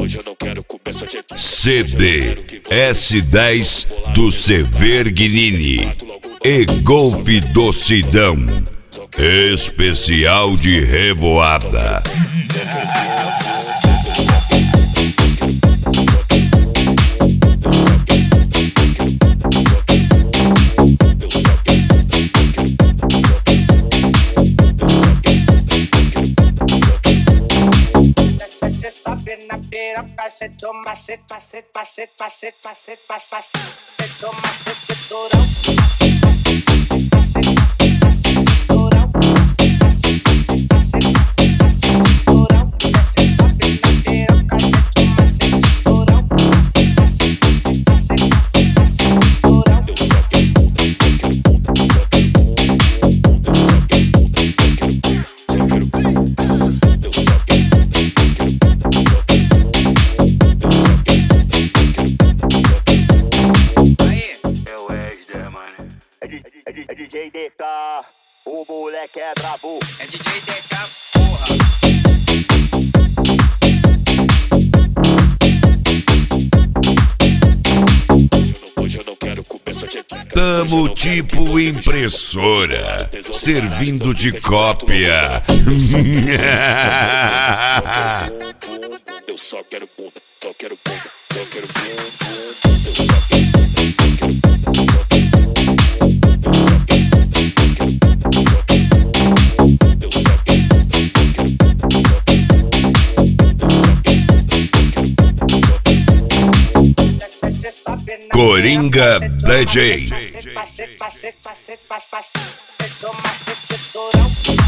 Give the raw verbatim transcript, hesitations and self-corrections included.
C D S dez do Severgnini e Golf do Sidão, especial de revoada. Macete, macete, macete, macete, macete, macete, macete, macete, dourão. É D J D K, o moleque é brabo. É D J D K, porra. Hoje eu não quero comer só de... Tamo tipo impressora, servindo de cópia. Eu só quero bunda, só quero bunda, só quero bunda. Eu só quero Coringa D J. Macete, macete, macete, macete, macete, macete,